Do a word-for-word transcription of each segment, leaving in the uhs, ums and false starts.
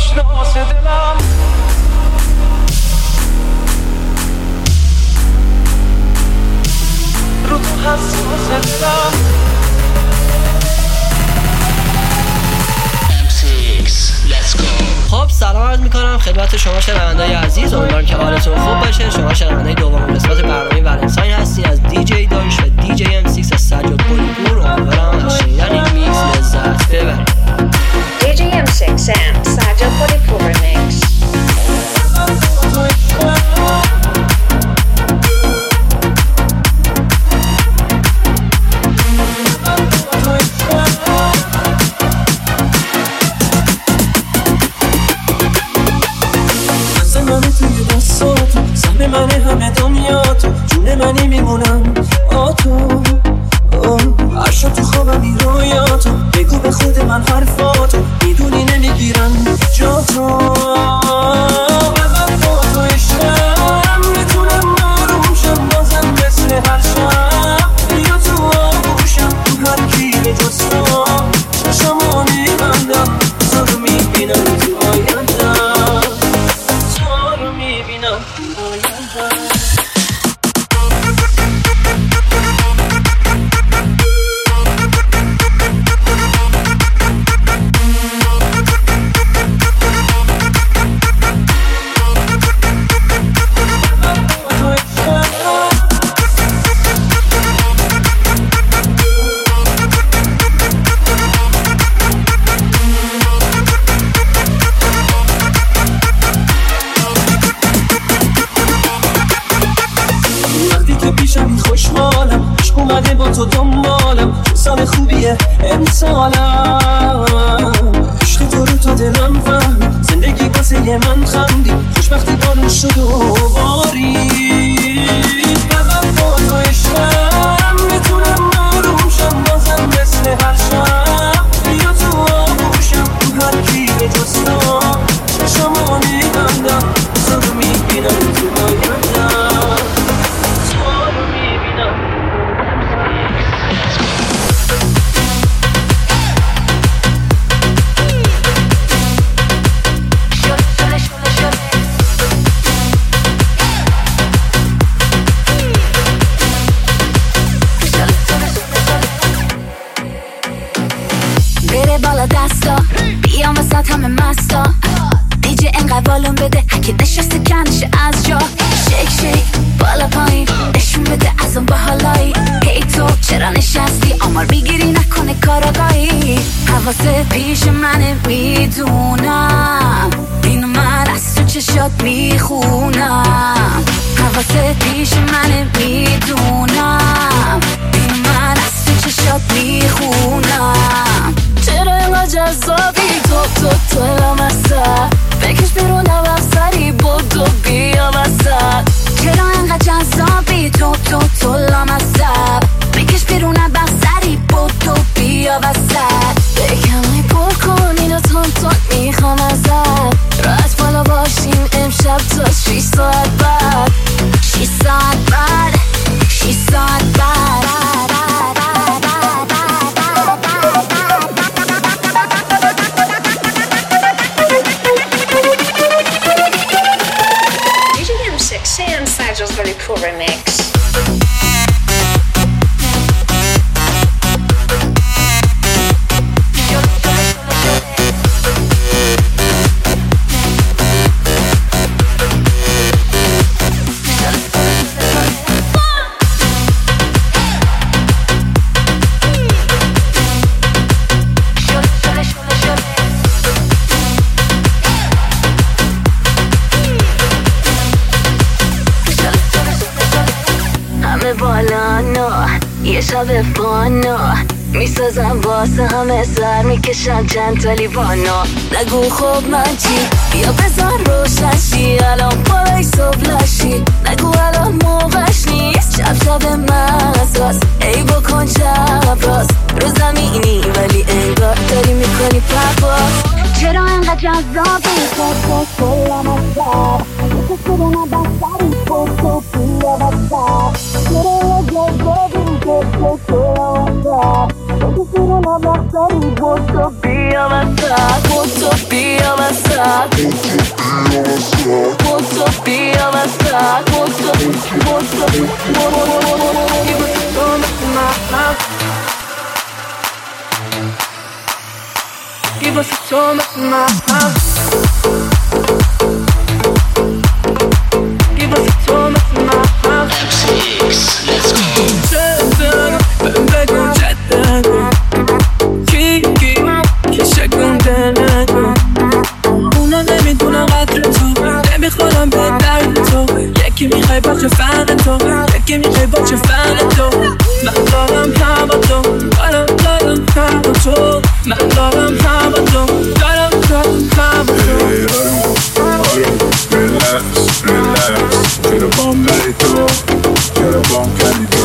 آشناس دلم رو تو حساس دلم خب سلام عرض میکنم خدمت شما شنونده‌های عزیز، امیدوارم که حالتون خوب باشه. شما شنونده دومین قسمت برنامه ولنتاین هستین از دی جی داریوش و دی جی ام سیکس از سجاد پولیپور. امیدوارم از شنیدن این میکس لذت ببرید. دی جی ام سیکس and سجاد پولیپور remix. من همه دنیا تو جون منی میمونم آ تو هر شب تو خوابم این رویاتو بگو به خود من حرفاتو میدونی نمیگیرم جا تو اول با تو عشقم میتونم آرومشم بازم مثل هر شب بیا تو آغوشم تو هر گیره جز تو چشمو میبندم تو رو میبینم تو آیندم تو رو میبینم خوشحالم عشق اومده با تو دنبالم سال خوبیه امسالم عشق تو رو تا دلم فهم زندگی واسه من خندی خوشبختی بارون شد و بارید ببن با تو عشقم میتونم آرومشم بازم مثل هر شب بیا تو آغوشم تو هر گیره جز تو چشمو میبندم تو رو میبینم تو آیندم دستا بیام وسط همه مستا دیجه انقدر والون بده هکی نشسته کنش از جا شیک شیک بالا پایین نشون بده از اون باحالایی هی تو چرا نشستی آمار بگیری نکنه کاراگاهی حواسه پیش منه میدونم اینو من از تو چشات میخونم حواسه پیش منه میدونم اینو من از تو چشات میخونم چرا اینقدر جذابی تو تو تو لامصب بکش بیرون هم سری بودو بیا وسط چرا اینقدر جذابی تو تو تو لامصب بکش بیرون هم سری بودو بیا وسط بکمی پر کن اینو تون تون میخوام ازت راحت بالا باشیم امشب تا شیش ساعت بعد شیش ساعت بعد شیش ساعت بعد and Sajal's very cool remix. یه شب فانو میسازم واسه همه سر میکشم چند تا لیوانو نگو خب من چی بیا بذار روشن شی الان پای صبح لاشی نگو الان موقعش نیست شب شب مزاست ای بکن شب راست رو زمینی ولی انگار داری میکنی پرواز چرا انقدر جذابی تو تو کلم ازد تو سرونه بستری تو تو بیا وسط چرا جذابی تو تو کلم ازد تو سرونه بستری تو تو بیا وسط تو تو بیا وسط وسط بوسو بیا وسط بوسو بوسو Give us a tour of my house. Give us a tour of my house. M six, let's go. بگو جدنگو کی کی که شکوندنگو اونا نمیدونن قدر تو نمیخورم به درد تو یکی میخوای با چه فن تو یکی میخوای با چه فن تو من دارم هم با تو دارم دارم هم با تو من دارم هم با تو دارم دارم هم با تو Relax, relax Quiero bombarito Quiero bombarito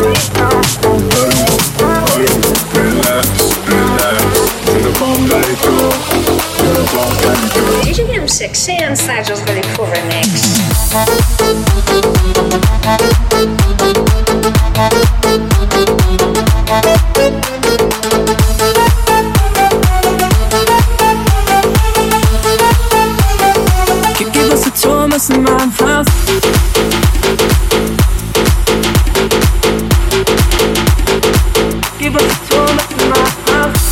Relax, relax Quiero bombarito Quiero bombarito D J M six and Sajo's Really Cool Remix. Give us a tour of my house. Give us a tour of my house.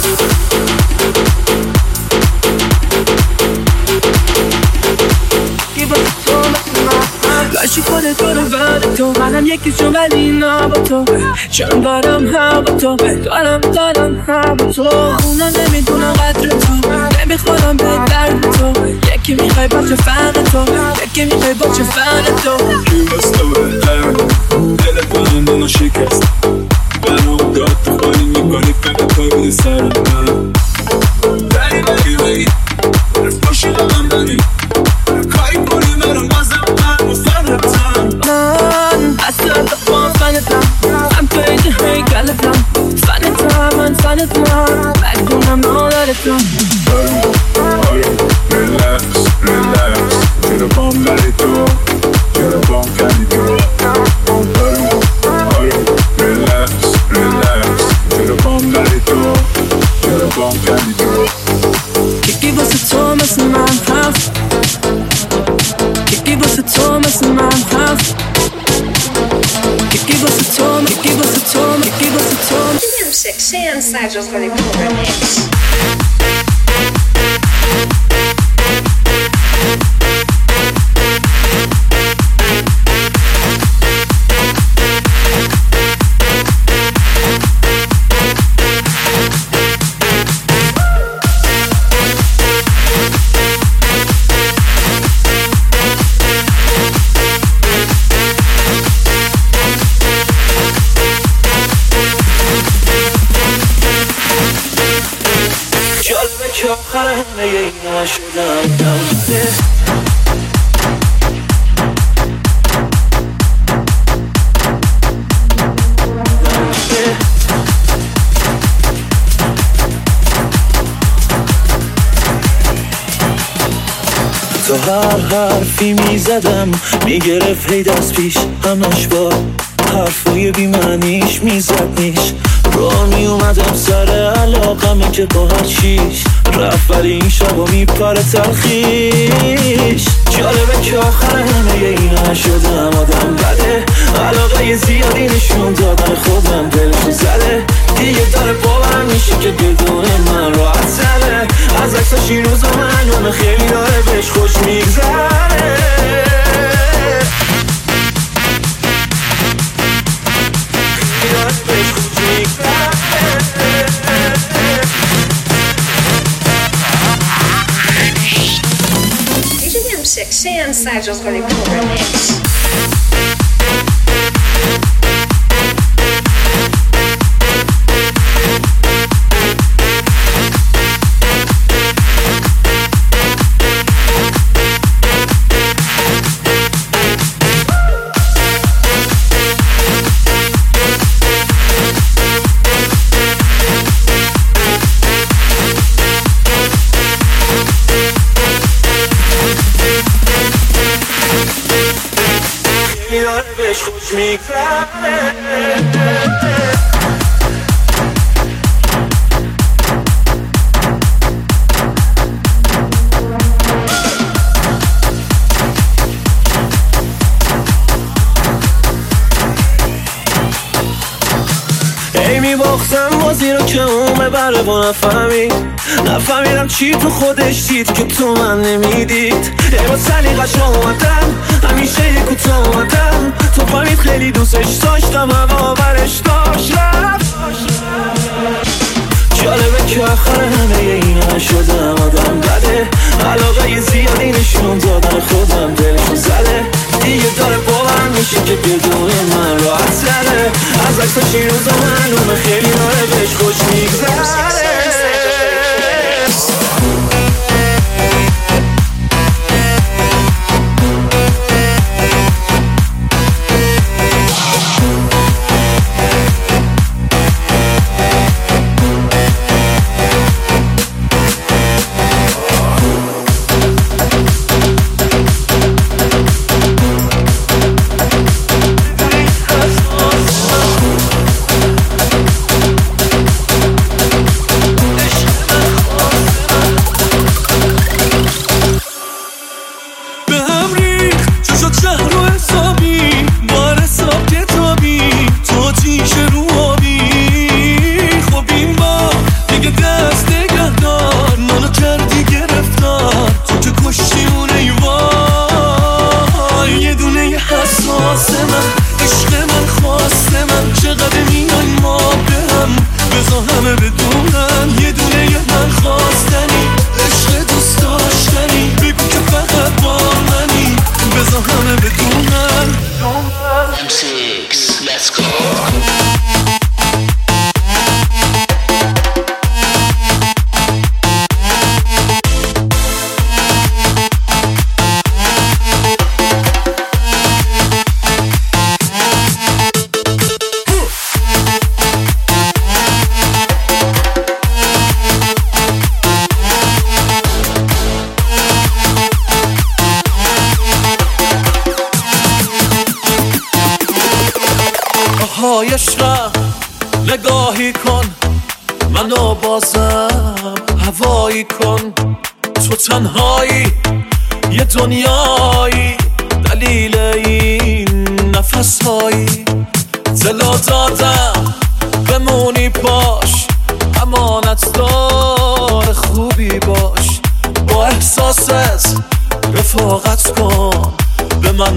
Give us a tour of my house. لاشی خودت تو رو بعد تو منم یکیشون ولی نه با تو چون دارم هم با تو دارم دارم هم با تو اونا نمیدونم قدر تو نمیخورم به درد تو یکی میخوای با چه فن تو یکی میخوای با چه فن تو کی بستوه دل بندانو شکست منو داد تو خالی میکنی فقط پاید سر من بری بری بری رف باشی دارم بری کاری کنی منو مازم من مفرمتم من اصلا با فنتم هم پیج هیکلتم فنتم من فنتم مگونم نادرتم Relax, relax Quiero bombarito Quiero bombarito Relax, relax Quiero bombarito Quiero bombarito Give us a tour of my house. Give us a tour of my house. Give us a tour, give us a tour, give us a tour. D J M six and Sajo's Really Cool Remix. جالبه که آخر همه اینا شدم نمونه تو هر حرفی میزدم میگرفت هی دست پیش همش با حرفای بیمعنیش میزد نیش راه میومدم سر علاقمه که با هر چیش رفت ولی این شبا میپره تلخیش جالبه که آخر همه اینا شدم آدم بده علاقه زیادی نشون دادن خودم دلشو زده دیگه داره باورم میشه که بدون من راحت زده از عکساش این روزا معلومه خیلی داره بهش خوش میگذره D J M six and Sajo's Really Cool Remix. بهش خوش میگذره باختم بازی رو که اون ببره با نفهمید نفهمیدم چی تو خودش دید که تو من نمیدید ای با سلیقش اومدم همیشه یک کوتا اومدم تو فهمید خیلی دوستش داشتم هوا برش داشت رفت جالبه که آخر همه اینا شدم آدم بده علاقه یه زیادی نشون دادن خودم دلشون زده دیگه داره باورم میشه که بدون من راحت زده از عکس و شیروزا معلومه خیلی داره بهش خوش میگذره نگاهی کن منو بازم هوایی کن تو تنهایی یه دنیایی دلیل این نفسهایی دلا دادم بمونی باش امانت دار خوبی باش با احساست رفاقت کن به من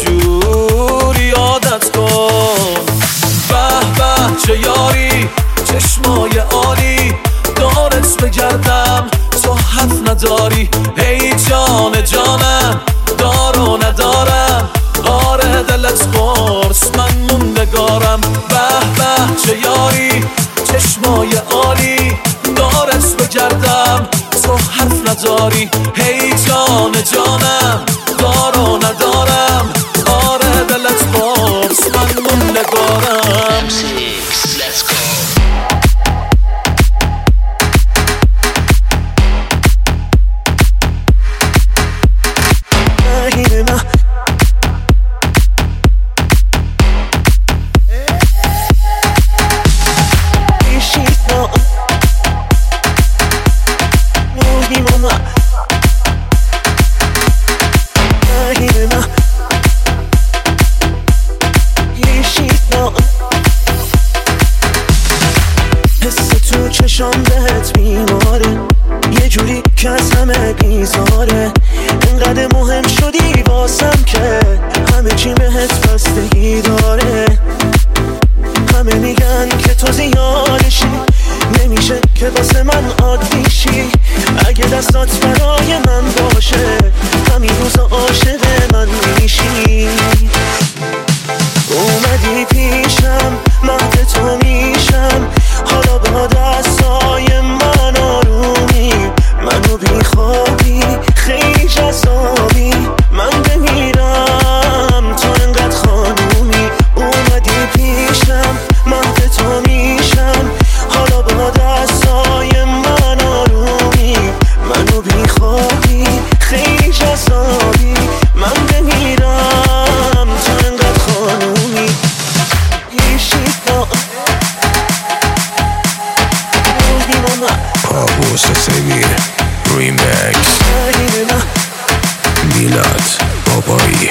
بدجوری عادت کن به به چه یاری چشمای عالی دارت بگردم تو حرف نداری ای جان جانم دارو ندارم آره دلت قرص من موندگارم به به چه یاری چشمای عالی دارت بگردم تو حرف نداری ای جان جانم دارو ندارم آره دلت قرص من موندگارم Let's go. چشام بهت بیماره یه جوری که از همه بیزاره انقدر مهم شدی واسم که همه چی بهت بستگی داره همه میگن که تو زیادشی نمیشه که واسه من عادیشی اگه دستات برای من باشه همین روزا عاشق من میشی اومدی پیشم مهد تو میشم حالا با دستای من آرومی منو بیخوابی خیلی جذابی من بمیرم تو انقدر خانومی اومدی پیشم مهد تو میشم حالا با دستای من آرومی منو بیخوابی خیلی جذابی من بمیرم تو انقدر خانومی Pabos a seguir Remix Milad Babai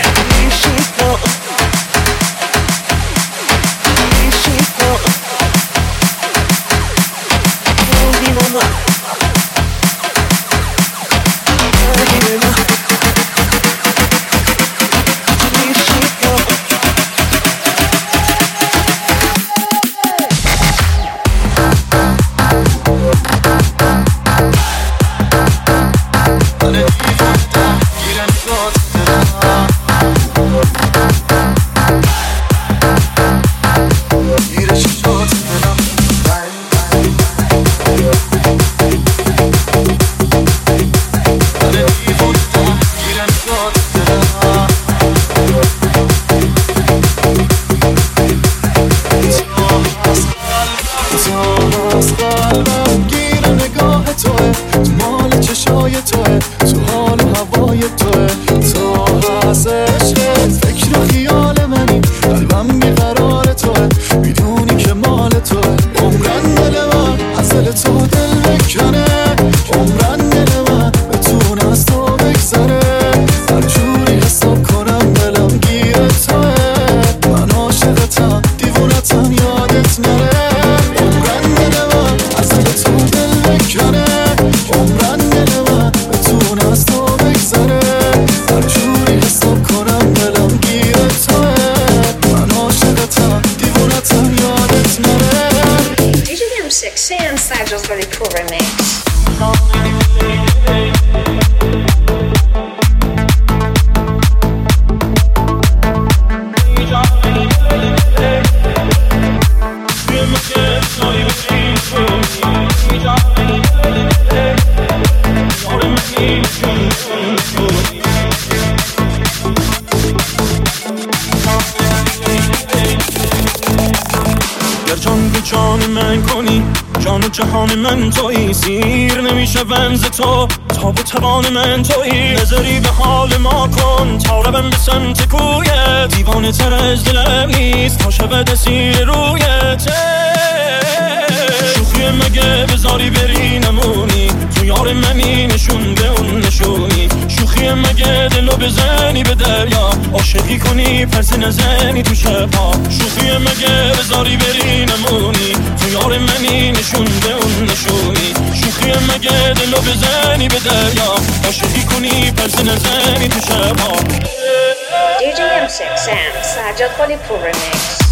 جهان من تویی، سیر نمیشه ونز تو، تا به توان من تویی. نظری به حال ما کن تا روم به سمت کویت، دیوانه تر از دلم نیست تا شود اسیر رویت. شوخی مگه بذاری بری نمونی، تو یار منی نشون به اون نشونی. شوخی مگه دلو بزنی به دریا، عاشقی کنی پرس نزنی تو شبها. شوخی مگه بذاری بری نمونی، تو یار منی نشون به اون نشونی. شوخی مگه دلو بزنی به دریا، عاشقی کنی پرس نزنی تو شبها. دی جی ام سیکس and سجاد قلی پور ریمیکس.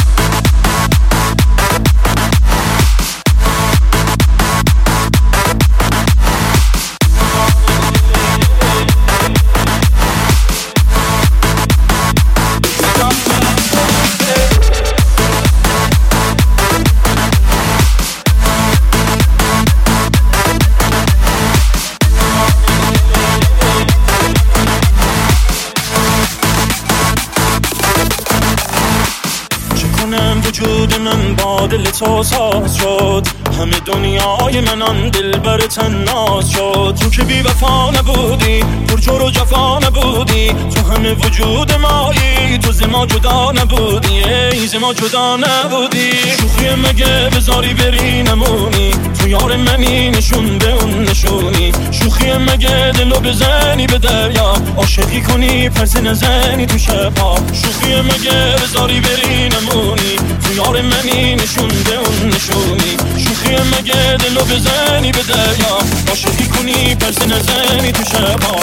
وجود من با دل تو ساز شد، همه دنیای منان دل بر تناز شد. تو که بی وفا نبودی، پر جور و جفا نبودی، تو همه وجود مایی، تو ز ما جدا نبودی، ای ز ما جدا نبودی. شوخی مگه بذاری بری نمونی، تو یار منی نشون به اون نشونی. شوخی مگه دلو بزنی به دریا، عاشقی کنی پرس نزنی تو شبها. شوخی مگه بذاری بری نمونی، تو یار منی نشون به اون نشونی. شوخی مگه دلو بزنی به دریا، عاشقی کنی پرس نزنی تو شبها.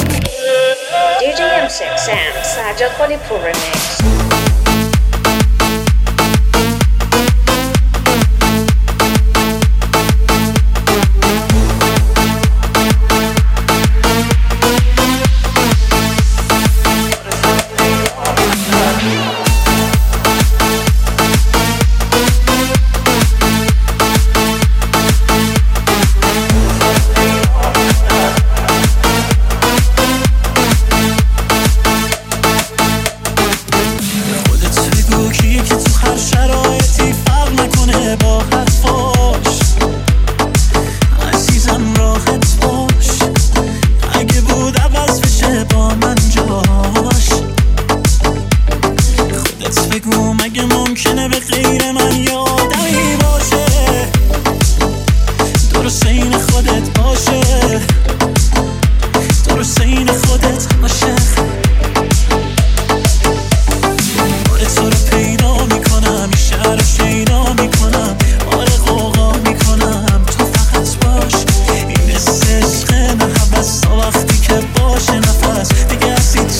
دی جی ام سیکس and سجاد قلی پور ریمیکس.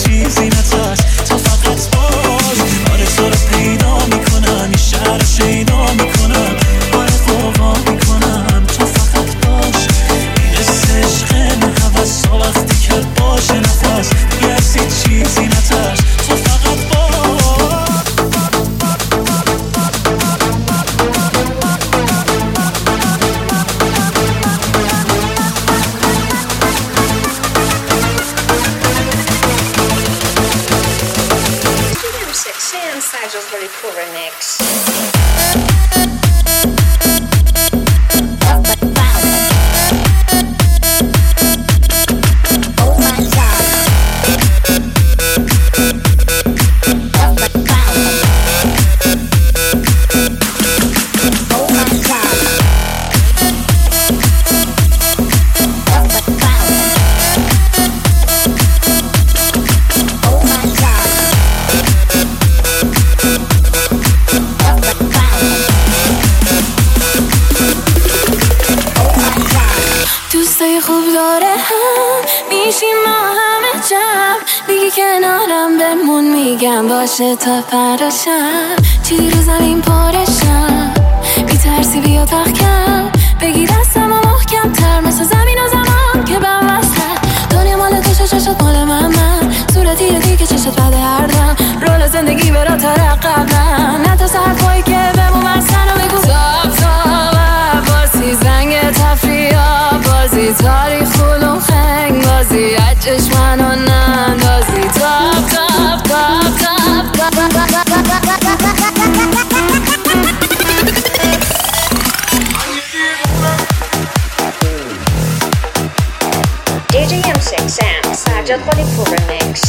شهر شیدا remix. دوستای خوب داره هم میشیم ما همه جمع دیگه کنارم بمون میگم باشه تا پراشم چی رو زمین پارشم بی ترسی بیا تخکم بگی دستم و محکم تر مثل زمین و زمان که بم وستن دنیا مال تو چشت مال من من صورتی دیگه چشت بده هر دم رول زندگی برا ترقبم نه تا سرفایی که بمون وستن و بگو تاب تاب عباسی زنگ تفریح بازی تاریخ علوم خنگ بازی اجش منو نندازی تاب تاب تاب تاب دی جی ام سیکس and سجاد قلیپور remix.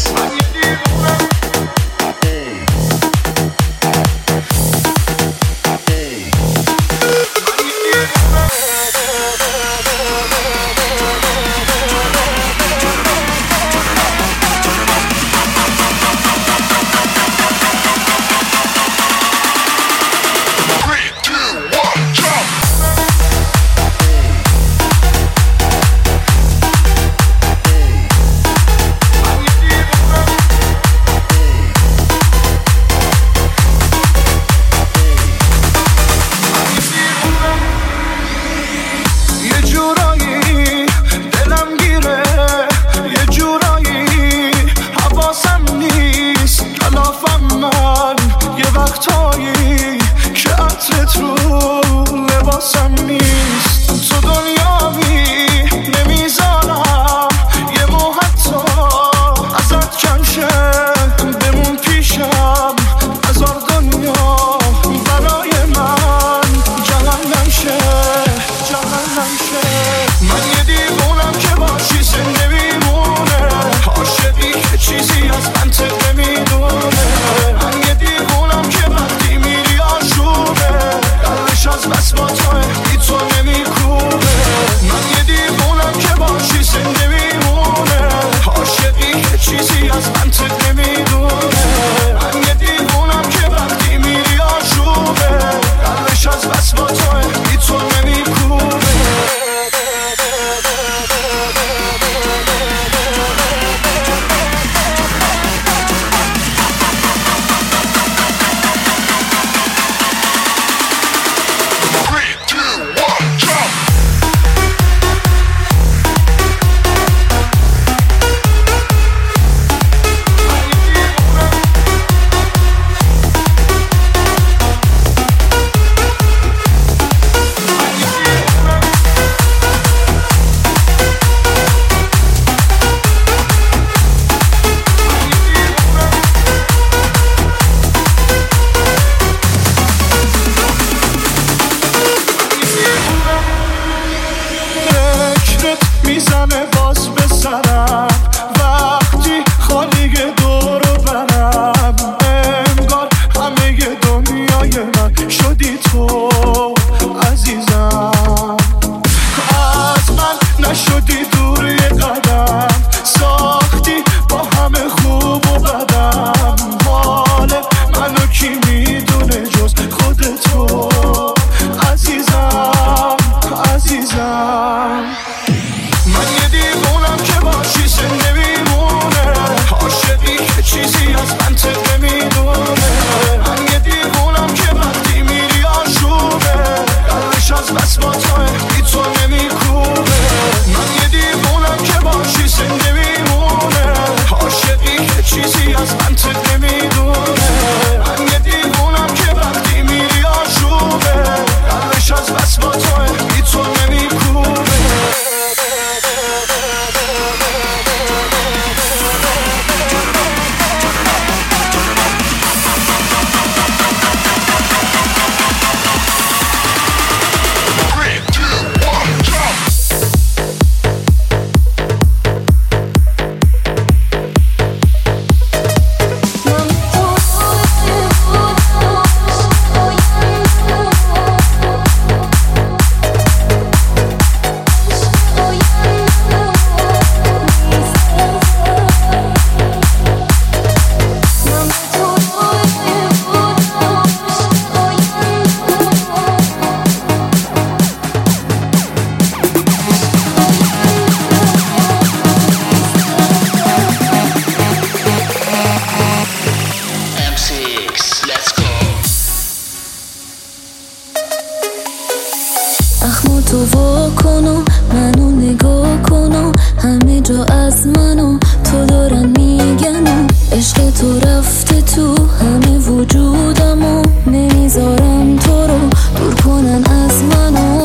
تو دارن میگن و عشق تو رفته تو همه وجودم و نمیذارم تو رو دور کنن از منو.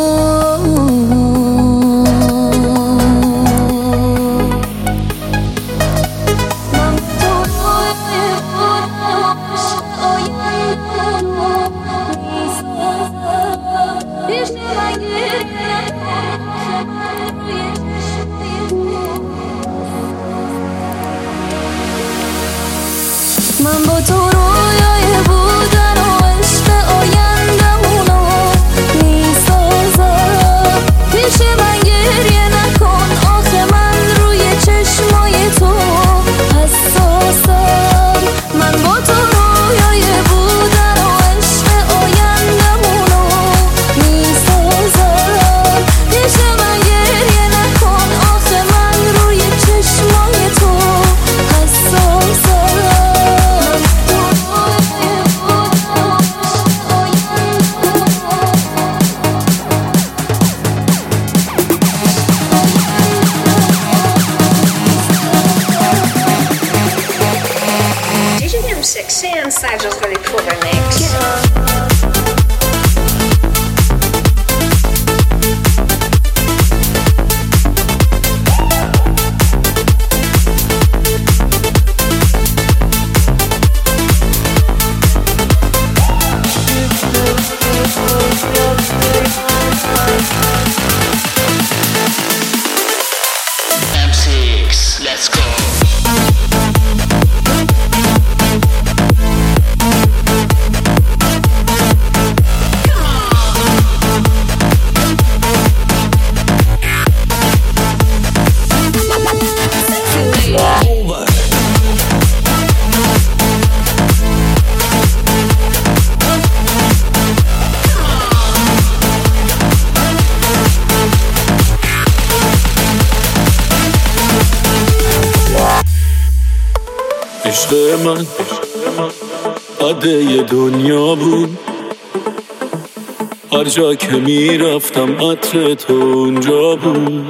من با تو رویای بودن و عشق آیندمونو میسازم. پیش من گریه نکن آخه من روی چشمای تو حساسم. من با تو رویای بودن و عشق آیندمونو میسازم. پیش من گریه نکن آخه من روی چشمای تو حساسم. D J M six and Sajal's got a cover mix. M six, let's go. عشق من عده دنیا بود، هر جا که میرفتم عطر تو اونجا بود،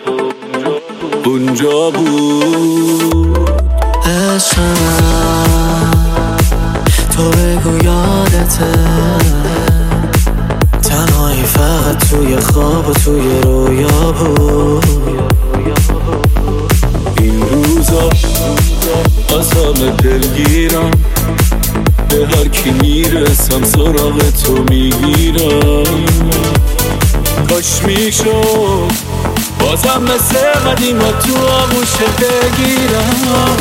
اونجا بود. عشق من تو بگو یادته، تنهایی فقط توی خواب و توی رویا بود. این روزا از همه دلگیرم، به هر کی میرسم سراغ تو میگیرم. کاش میشد بازم مثل قدیما تو آغوشت بگیرم.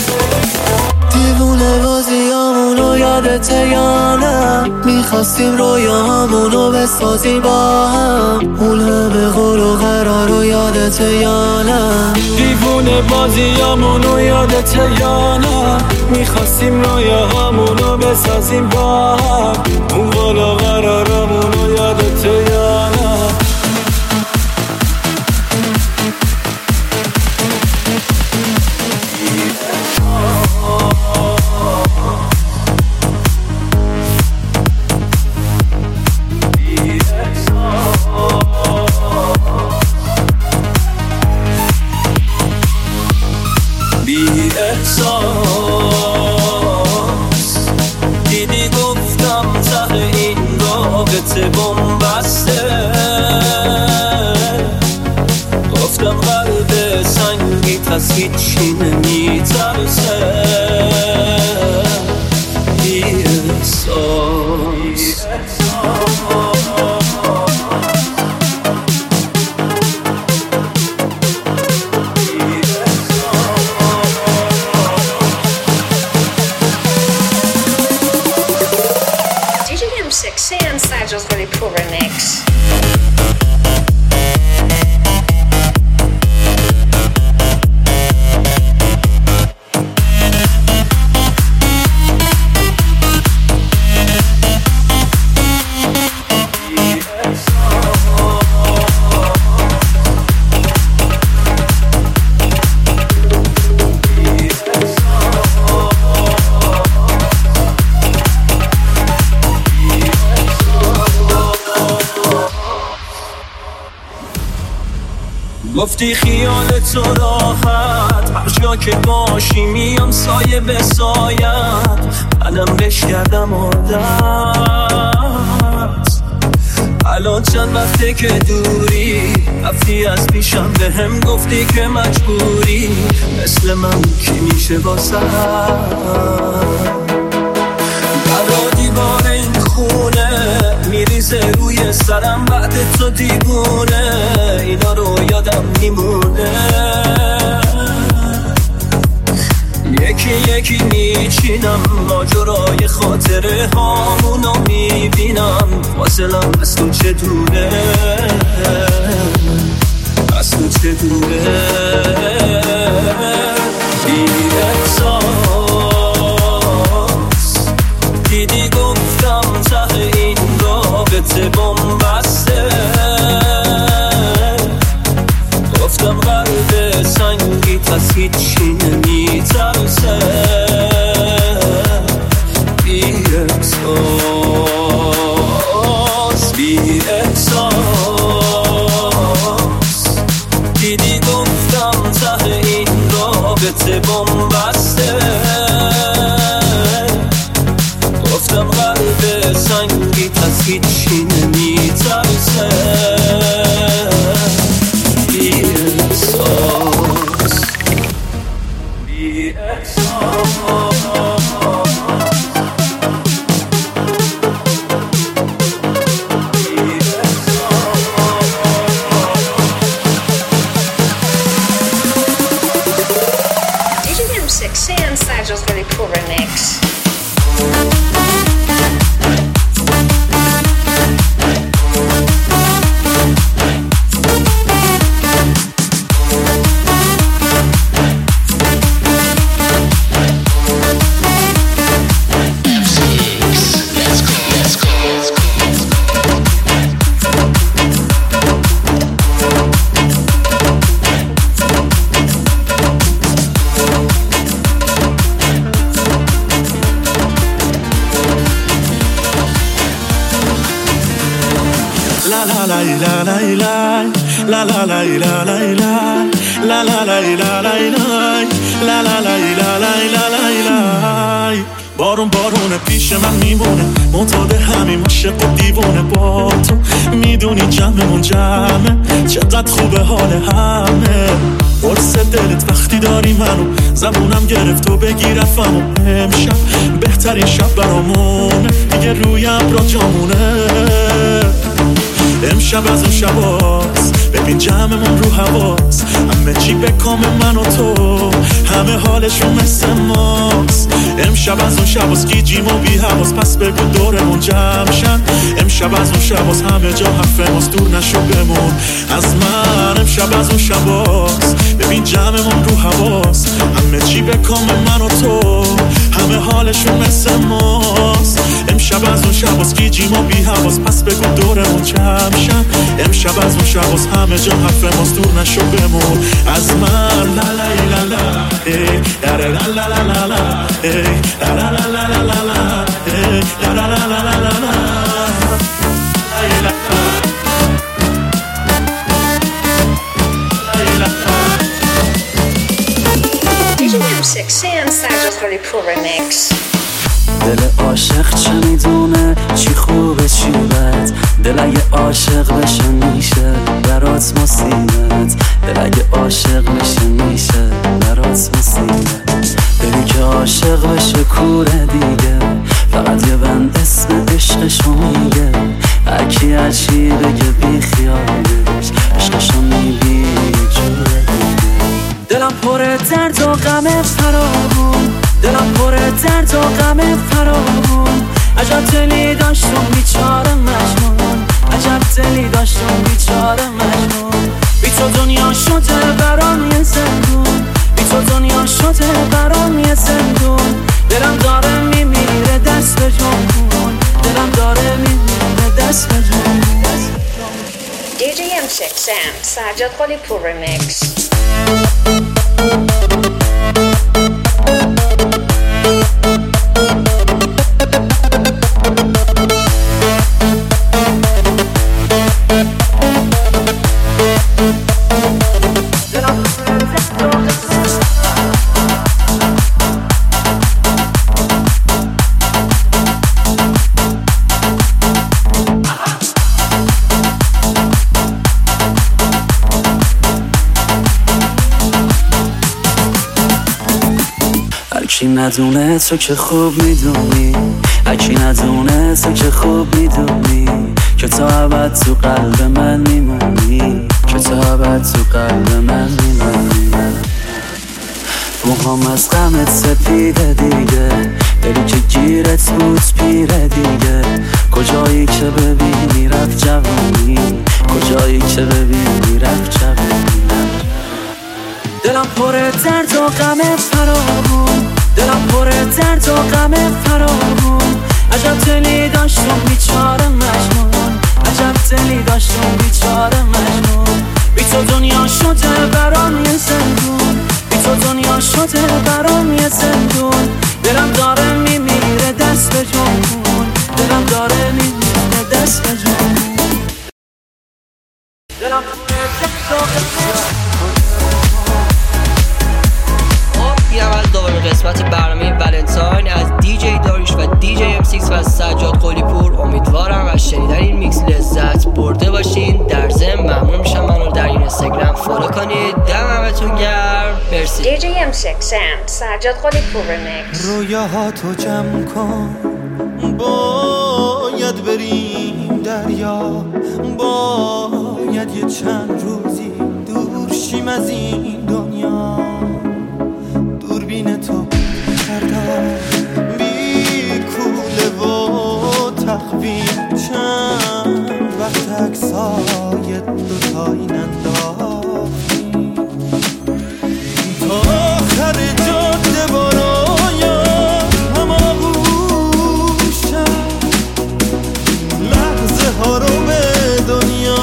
دیوونه بازیامونو یادته یا نه؟ میخواستیم رویامونو بسازیم با هم، اون همه قول و قرارو یادته یا نه؟ دیوونه بازیامونو یادته یا نه؟ میخواستیم رویامونو بسازیم با هم، اون قول و قرارمونو یادته یا نه؟ دیدی گفتم ته این رابطه بومبسته، گفتم قلب سنگی پس هیچی نمیترسه. بی احساس six and Sajal's got a cover mix. گفتی خیال تو راحت، هر جا که باشی میام سایه به سایت، منم بش کردم عادت. الان چند وقته که دوری، رفتی از پیشم به هم گفتی که مجبوری، مثل من کی میشه واسه برا دیوار این خونه میریزه روی سرم بعد تو دیوونه، اینا رو یادم میمونه، یکی یکی میچینم ماجرای خاطره هامونو میبینم، فاصلم از تو چه دوره، از تو چه دوره. بی احساس دیدی گفتم ته این رابطه بومبسته، گفتم قلب سنگی از هیچی نمیترسه. بی احساس بی احساس دیدی گفتم ته این رابطه بومبسته، گفتم قلب سنگی از هیچی نمیترسه. بی احساس بی احساس D J M six and Sergio's Gully Pool Remix. La la la la la la la la la la la la la la la la la. بارون بارونه پیش من میمونه، معتاد همین عاشق و دیوونه با تو، میدونی جمعمون جمعه، چقدر خوبه حال همه. قرص دلت وقتی داری منو، زبونم گرفت تو بگی رفتم و امشب بهترین شب برامونه، دیگه روی ابرا جامونه. امشب از اون شباست، ببین جمعمون رو حواس، همه چی به کام من و تو، همه حالشون مثل ماست. امشب از اون شباست گیجیم و بی حواس، پس بگو دورمون جمع شن. امشب از اون شباست همه جا حرف ماست، دور نشو بمون از من. امشب از اون شباست، ببین جمعمون رو حواس، همه چی به کام من و تو، همه حالشون مثل ماست. امشب از اون شباست گیجیم و بی حواس، پس بگو دورمون جمع شن. امشب از اون شباست همه جا حرف ماست، دور نشو بمون از من. لا لا لا لا ای لا لا لا لا لا لا ای لا لا لا لا لا لا ای لا لا لا لا لا لا D J M six and Sergio's Gully Pool Remix. دل عاشق چه میدونه چی خوبه چی بد، دل اگه عاشق بشه میشه برات مصیبت، دل اگه عاشق بشه میشه برات مصیبت. دلی که عاشق بشه کوره دیگه، فقط یه بند اسم عشقشو میگه، هرکی هرچی بگه بی خیالش، عشقشو میبی جوره دیگه. دلم پر درد و غم فراغون، دلم پر درد و غم فراغون، عجب دلی داشتم بیچاره مجنون، عجب دلی داشتم بیچاره مجنون. بی تو دنیا شده برام یه زندون، بی تو دنیا شده برام یه زندون. دلم داره میمیره دست به جون، دلم داره میمیره دست به جون. D J M six and Sergio's Gully Pool Remix. هکی ندونه تو که خوب میدونی، هکی ندونه تو که خوب میدونی که تا ابد تو قلب من میمونی، که تا ابد تو قلب من میمونی. موهام از غمت سپیده دیگه، دلی که گیرت بود پیره دیگه، کجایی که ببینی رفت جوانی، کجایی که ببینی رفت جوانی. دلم پر درد و غم فراوون، دلم پر درد و غم فراوون. عجب دلی داشتم بیچاره مجنون، عجب دلی داشتم بیچاره مجنون. بی تو دنیا شده برام یه زندون، بی تو دنیا شده برام یه زندون. دلم داره میمیره دست به جون، دلم داره میمیره دست به جون. دلم پر درد و غم. این هم از دومین قسمت برنامه ولنتاین از دی جی داریوش و دی جی ام سیکس و سجاد قلی پور. امیدوارم از شنیدن این میکس لذت برده باشین. در ضمن ممنون میشم منو در این اینستاگرام فالو کنید. دم همتون گرم. مرسی. دی جی ام سیکس and سجاد قلی پور ریمیکس. رویاهاتو جمع کن، باید بریم دریا، باید یه چند روزی دور شیم از این دنیا. دوربین تو کردم بی کوله و تخویم، چند وقت عکسای دوتایی ننداختیم. تا آخر جاده بارایم هماغوشم، لحظه ها رو به دنیا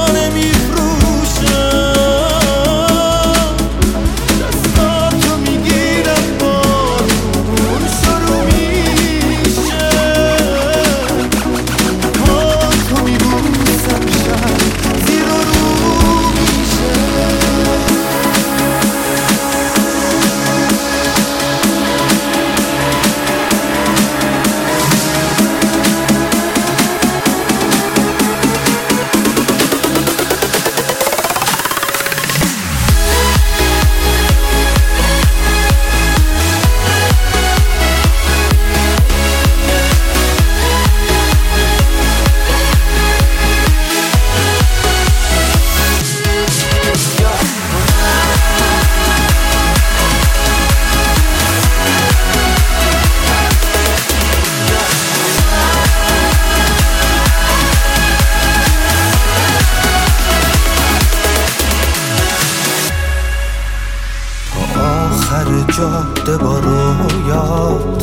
جاده با رویات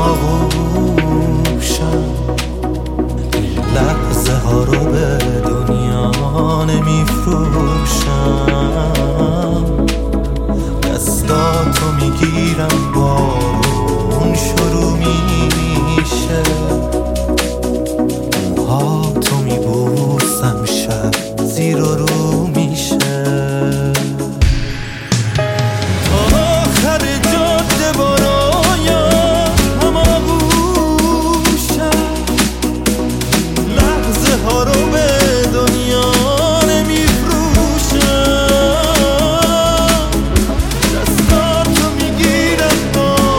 هماغوشم، لحظه ها رو به دنیا نمیفروشم. دستاتو میگیرم بارون شروع میشه، موهاتو میبوسم شب زیر و رو میشه. دستاتو میگیرم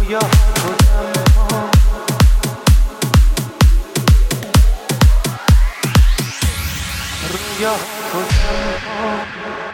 رویا تو تنها رویا تو تنها